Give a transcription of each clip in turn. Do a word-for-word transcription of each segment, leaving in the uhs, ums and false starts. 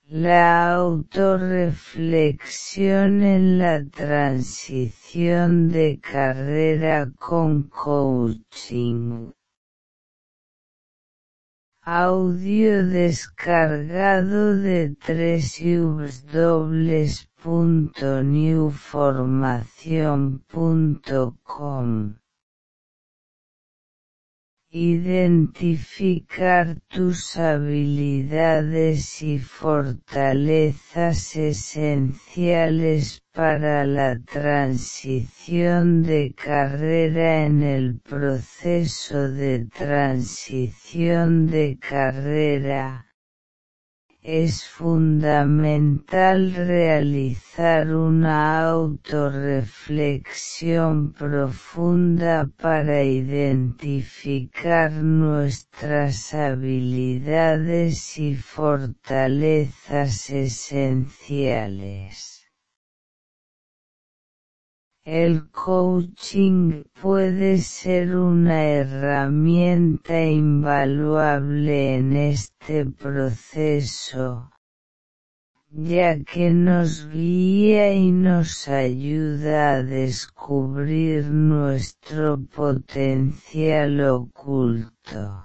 La autorreflexión en la transición de carrera con coaching. Audio descargado de w w w punto new formación punto com. Identificar tus habilidades y fortalezas esenciales para la transición de carrera. En el proceso de transición de carrera, es fundamental realizar una autorreflexión profunda para identificar nuestras habilidades y fortalezas esenciales. El coaching puede ser una herramienta invaluable en este proceso, ya que nos guía y nos ayuda a descubrir nuestro potencial oculto.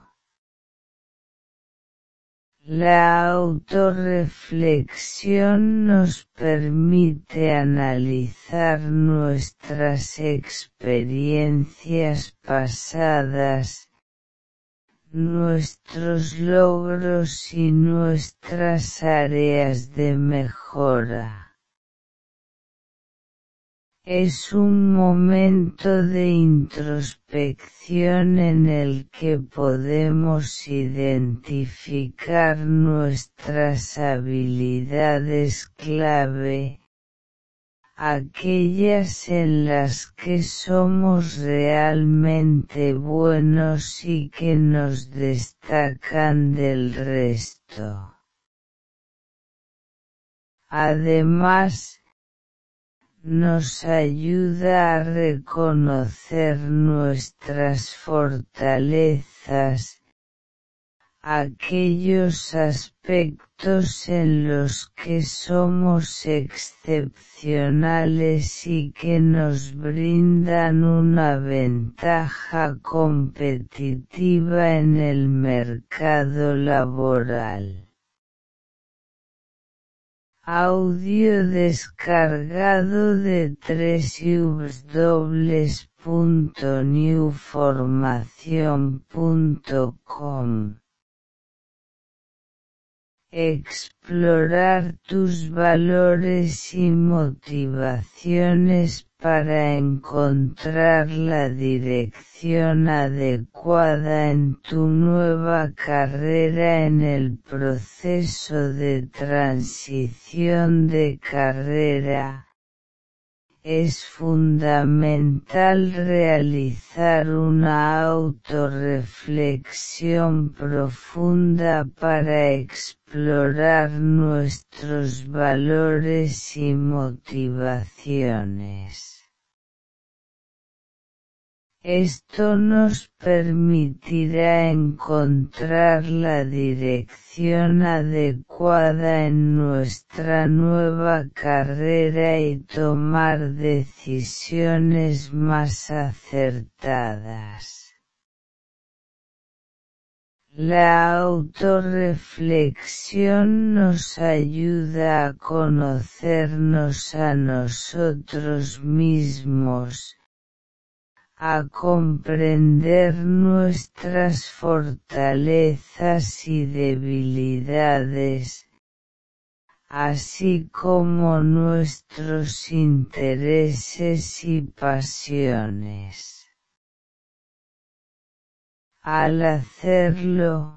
La autorreflexión nos permite analizar nuestras experiencias pasadas, nuestros logros y nuestras áreas de mejora. Es un momento de introspección en el que podemos identificar nuestras habilidades clave, aquellas en las que somos realmente buenos y que nos destacan del resto. Además, nos ayuda a reconocer nuestras fortalezas, aquellos aspectos en los que somos excepcionales y que nos brindan una ventaja competitiva en el mercado laboral. Audio descargado de w w w punto new formación punto com. Explorar tus valores y motivaciones para encontrar la dirección adecuada en tu nueva carrera. En el proceso de transición de carrera, es fundamental realizar una autorreflexión profunda para explorar nuestros valores y motivaciones. Esto nos permitirá encontrar la dirección adecuada en nuestra nueva carrera y tomar decisiones más acertadas. La autorreflexión nos ayuda a conocernos a nosotros mismos, a comprender nuestras fortalezas y debilidades, así como nuestros intereses y pasiones. Al hacerlo,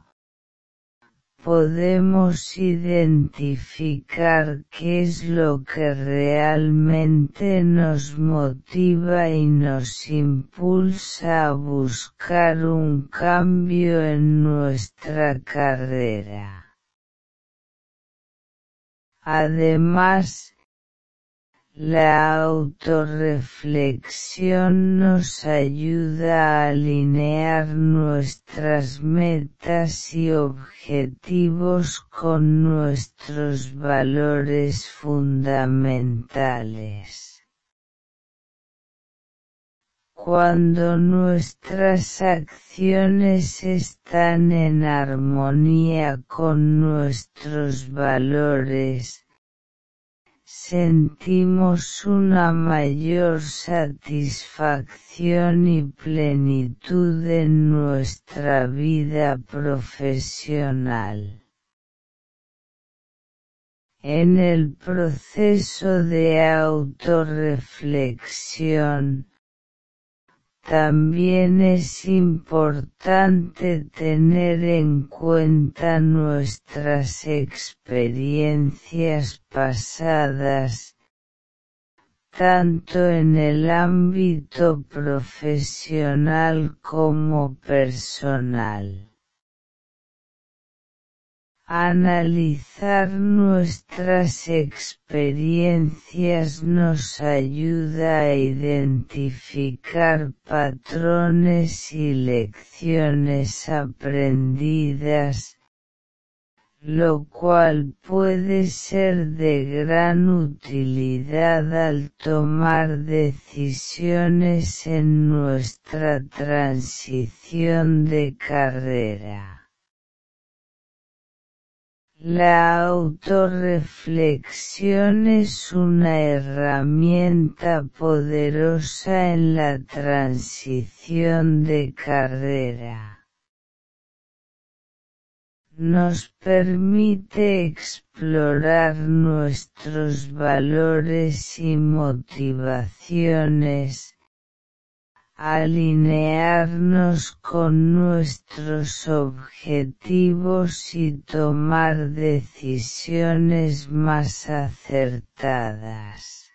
podemos identificar qué es lo que realmente nos motiva y nos impulsa a buscar un cambio en nuestra carrera. Además, La autorreflexión nos ayuda a alinear nuestras metas y objetivos con nuestros valores fundamentales. Cuando nuestras acciones están en armonía con nuestros valores, sentimos una mayor satisfacción y plenitud en nuestra vida profesional. En el proceso de autorreflexión, también es importante tener en cuenta nuestras experiencias pasadas, tanto en el ámbito profesional como personal. Analizar nuestras experiencias nos ayuda a identificar patrones y lecciones aprendidas, lo cual puede ser de gran utilidad al tomar decisiones en nuestra transición de carrera. La autorreflexión es una herramienta poderosa en la transición de carrera. Nos permite explorar nuestros valores y motivaciones, alinearnos con nuestros objetivos y tomar decisiones más acertadas.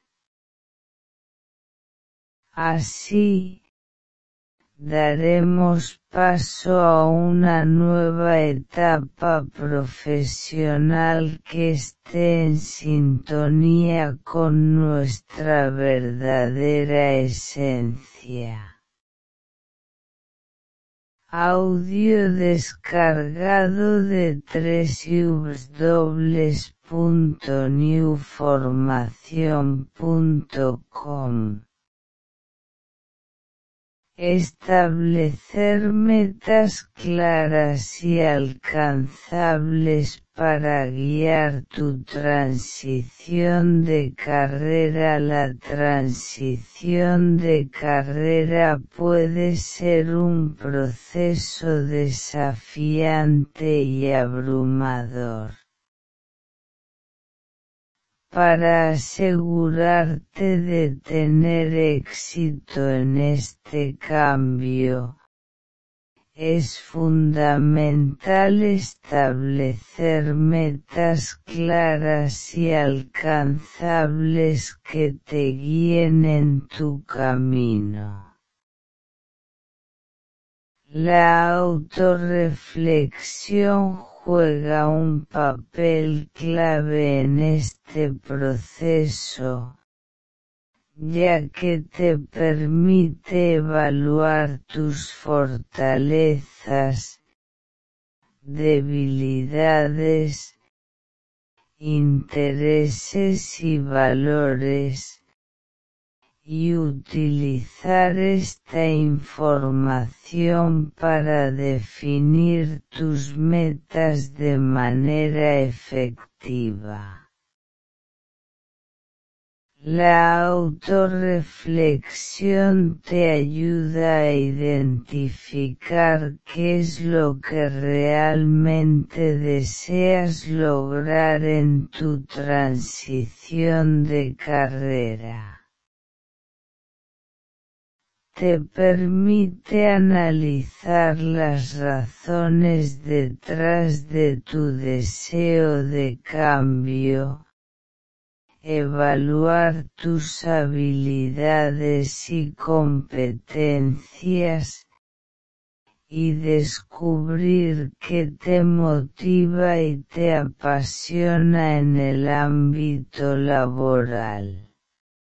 Así, daremos paso a una nueva etapa profesional que esté en sintonía con nuestra verdadera esencia. Audio descargado de doble u doble u doble u punto new formación punto com. Establecer metas claras y alcanzables para guiar tu transición de carrera. La transición de carrera puede ser un proceso desafiante y abrumador. Para asegurarte de tener éxito en este cambio, es fundamental establecer metas claras y alcanzables que te guíen en tu camino. La autorreflexión juega un papel clave en este proceso, ya que te permite evaluar tus fortalezas, debilidades, intereses y valores, y utilizar esta información para definir tus metas de manera efectiva. La autorreflexión te ayuda a identificar qué es lo que realmente deseas lograr en tu transición de carrera. Te permite analizar las razones detrás de tu deseo de cambio, evaluar tus habilidades y competencias, y descubrir qué te motiva y te apasiona en el ámbito laboral.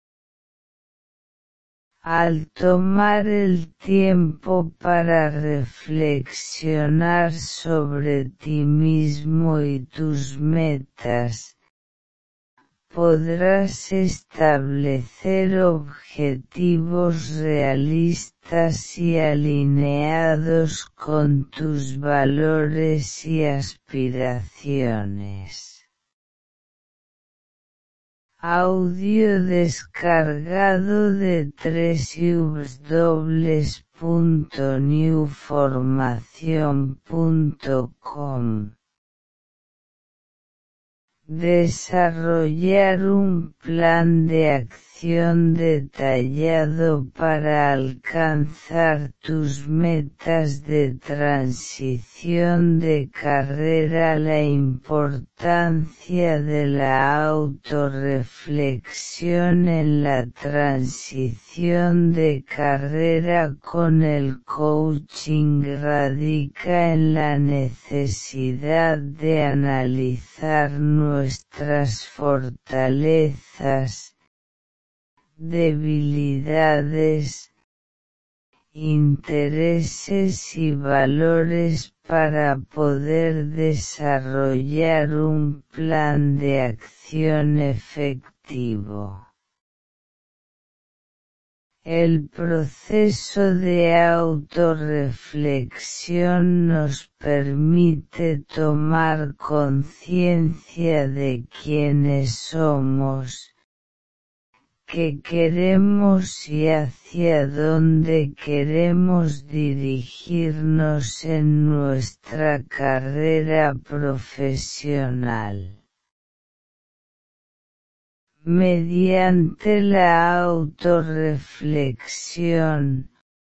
Al tomar el tiempo para reflexionar sobre ti mismo y tus metas, podrás establecer objetivos realistas y alineados con tus valores y aspiraciones. Audio descargado de doble u doble u doble u punto new formación punto com. Desarrollar un plan de acción detallado para alcanzar tus metas de transición de carrera. La importancia de la autorreflexión en la transición de carrera con el coaching radica en la necesidad de analizar nuestras fortalezas, debilidades, intereses y valores para poder desarrollar un plan de acción efectivo. El proceso de autorreflexión nos permite tomar conciencia de quiénes somos, qué queremos y hacia dónde queremos dirigirnos en nuestra carrera profesional. Mediante la autorreflexión,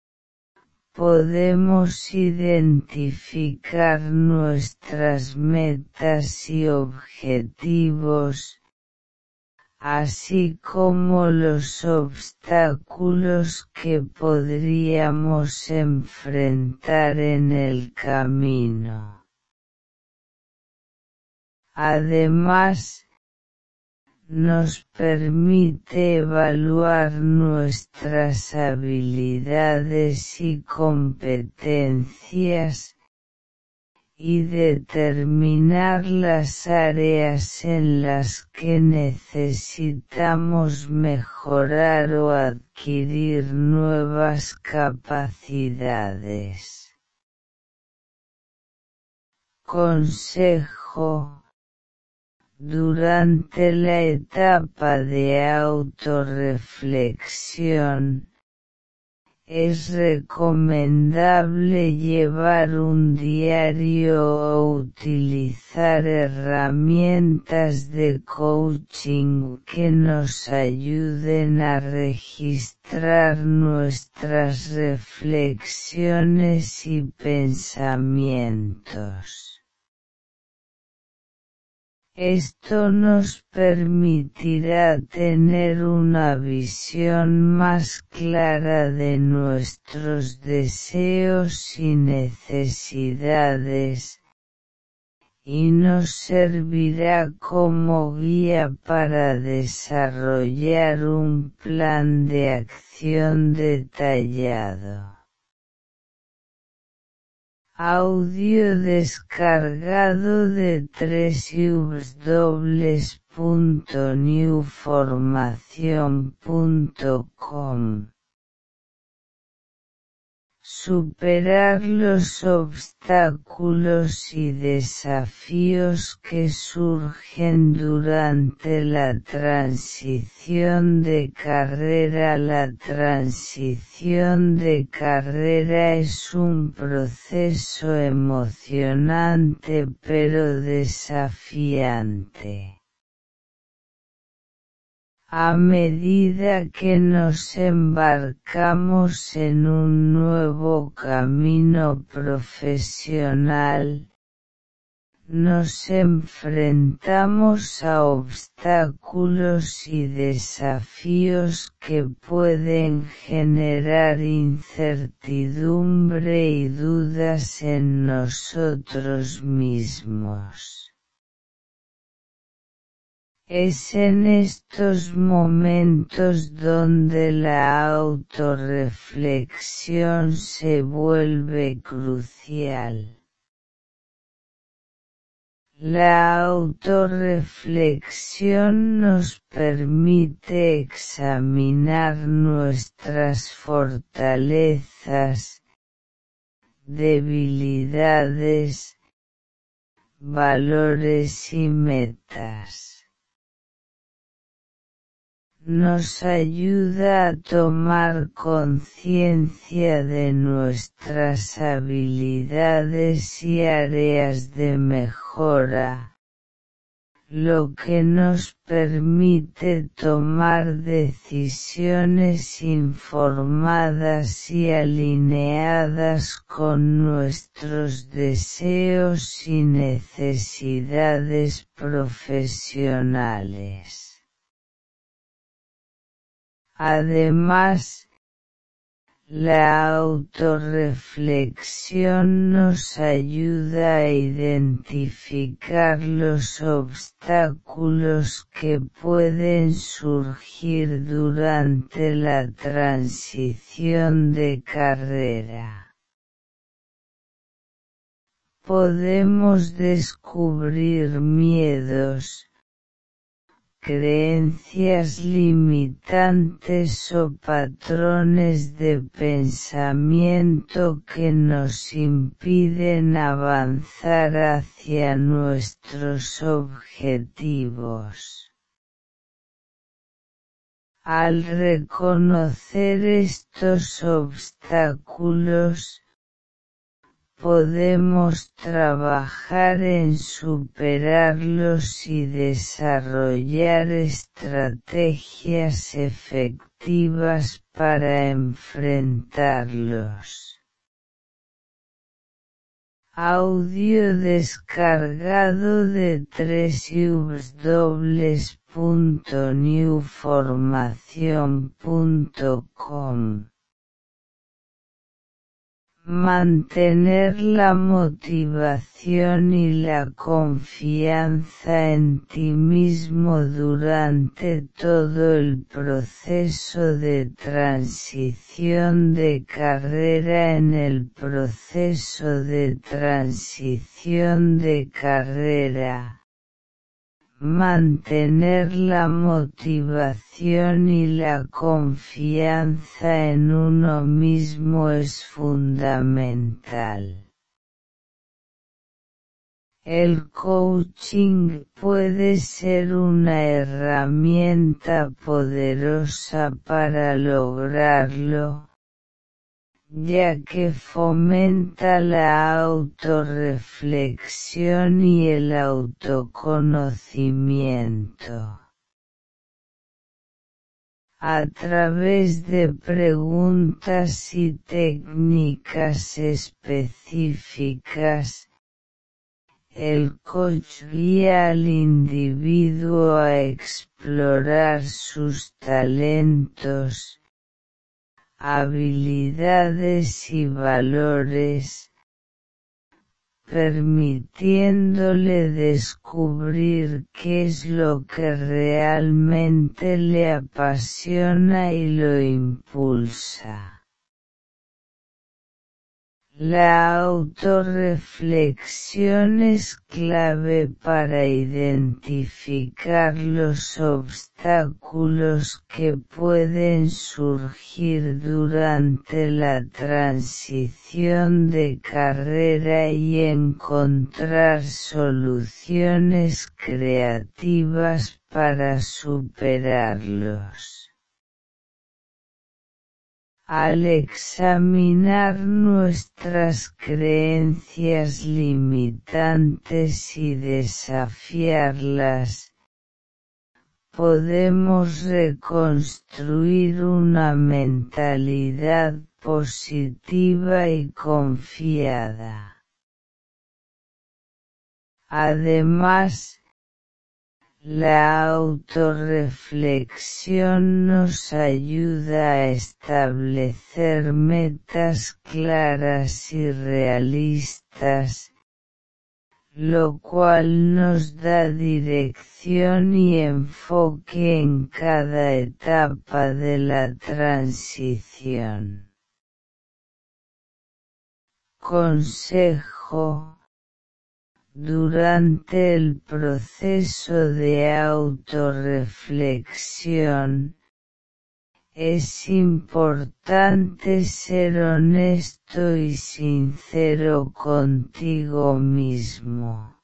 podemos identificar nuestras metas y objetivos, así como los obstáculos que podríamos enfrentar en el camino. Además, nos permite evaluar nuestras habilidades y competencias, y determinar las áreas en las que necesitamos mejorar o adquirir nuevas capacidades. Consejo: durante la etapa de autorreflexión, es recomendable llevar un diario o utilizar herramientas de coaching que nos ayuden a registrar nuestras reflexiones y pensamientos. Esto nos permitirá tener una visión más clara de nuestros deseos y necesidades, y nos servirá como guía para desarrollar un plan de acción detallado. Audio descargado de doble u doble u doble u punto new formación punto com. Superar los obstáculos y desafíos que surgen durante la transición de carrera. La transición de carrera es un proceso emocionante pero desafiante. A medida que nos embarcamos en un nuevo camino profesional, nos enfrentamos a obstáculos y desafíos que pueden generar incertidumbre y dudas en nosotros mismos. Es en estos momentos donde la autorreflexión se vuelve crucial. La autorreflexión nos permite examinar nuestras fortalezas, debilidades, valores y metas. Nos ayuda a tomar conciencia de nuestras habilidades y áreas de mejora, lo que nos permite tomar decisiones informadas y alineadas con nuestros deseos y necesidades profesionales. Además, la autorreflexión nos ayuda a identificar los obstáculos que pueden surgir durante la transición de carrera. Podemos descubrir miedos, creencias limitantes o patrones de pensamiento que nos impiden avanzar hacia nuestros objetivos. Al reconocer estos obstáculos, podemos trabajar en superarlos y desarrollar estrategias efectivas para enfrentarlos. Audio descargado de doble u doble u doble u punto new formación punto com. Mantener la motivación y la confianza en ti mismo durante todo el proceso de transición de carrera. En el proceso de transición de carrera, mantener la motivación y la confianza en uno mismo es fundamental. El coaching puede ser una herramienta poderosa para lograrlo, ya que fomenta la autorreflexión y el autoconocimiento. A través de preguntas y técnicas específicas, el coach guía al individuo a explorar sus talentos, habilidades y valores, permitiéndole descubrir qué es lo que realmente le apasiona y lo impulsa. La autorreflexión es clave para identificar los obstáculos que pueden surgir durante la transición de carrera y encontrar soluciones creativas para superarlos. Al examinar nuestras creencias limitantes y desafiarlas, podemos reconstruir una mentalidad positiva y confiada. Además, la autorreflexión nos ayuda a establecer metas claras y realistas, lo cual nos da dirección y enfoque en cada etapa de la transición. Consejo: durante el proceso de autorreflexión, es importante ser honesto y sincero contigo mismo.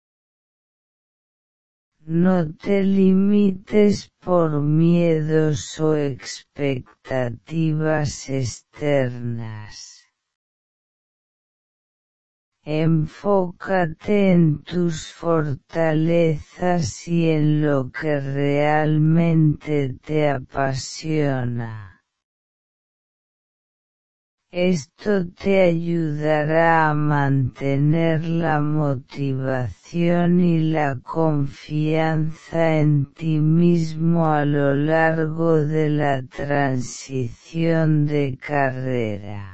No te limites por miedos o expectativas externas. Enfócate en tus fortalezas y en lo que realmente te apasiona. Esto te ayudará a mantener la motivación y la confianza en ti mismo a lo largo de la transición de carrera.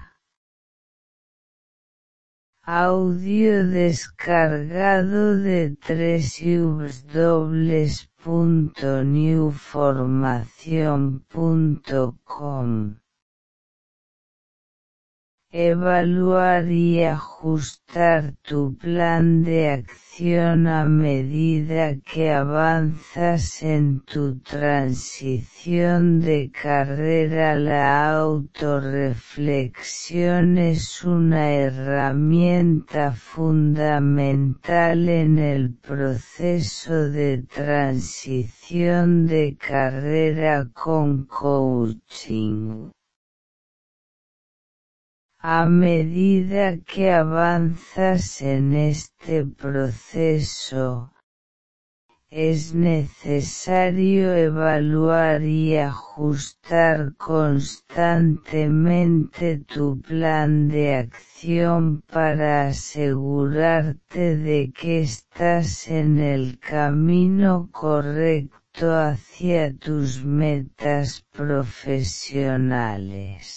Audio descargado de doble u doble u doble u punto new formación punto com. Evaluar y ajustar tu plan de acción a medida que avanzas en tu transición de carrera. La autorreflexión es una herramienta fundamental en el proceso de transición de carrera con coaching. A medida que avanzas en este proceso, es necesario evaluar y ajustar constantemente tu plan de acción para asegurarte de que estás en el camino correcto hacia tus metas profesionales.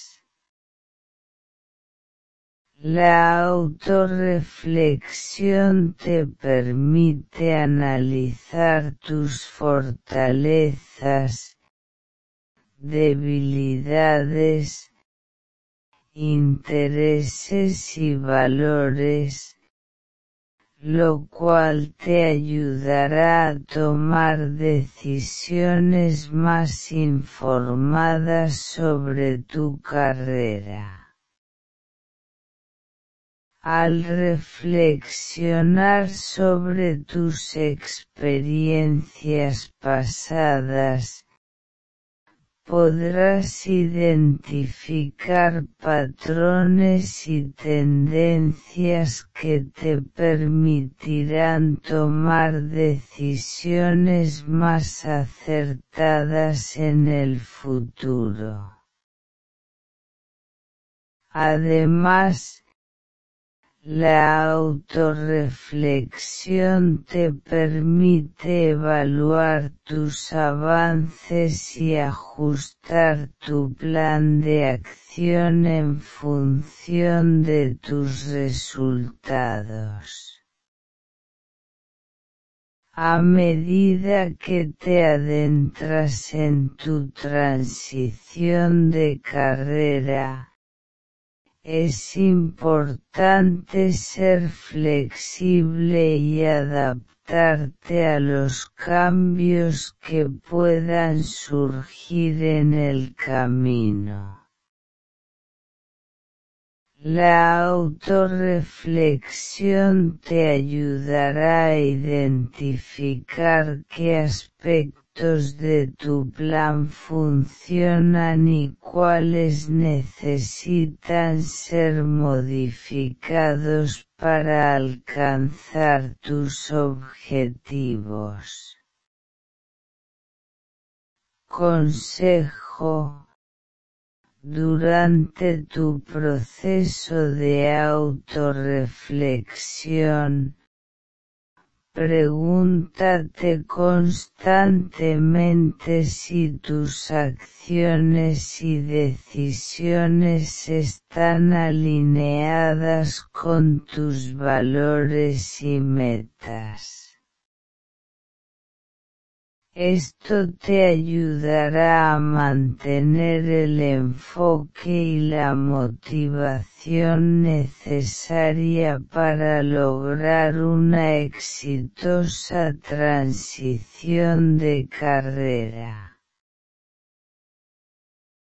La autorreflexión te permite analizar tus fortalezas, debilidades, intereses y valores, lo cual te ayudará a tomar decisiones más informadas sobre tu carrera. Al reflexionar sobre tus experiencias pasadas, podrás identificar patrones y tendencias que te permitirán tomar decisiones más acertadas en el futuro. Además, la autorreflexión te permite evaluar tus avances y ajustar tu plan de acción en función de tus resultados. A medida que te adentras en tu transición de carrera, es importante ser flexible y adaptarte a los cambios que puedan surgir en el camino. La autorreflexión te ayudará a identificar qué aspectos de tu plan funcionan y cuáles necesitan ser modificados para alcanzar tus objetivos. Consejo: durante tu proceso de autorreflexión, Pregúntate constantemente si tus acciones y decisiones están alineadas con tus valores y metas. Esto te ayudará a mantener el enfoque y la motivación necesaria para lograr una exitosa transición de carrera.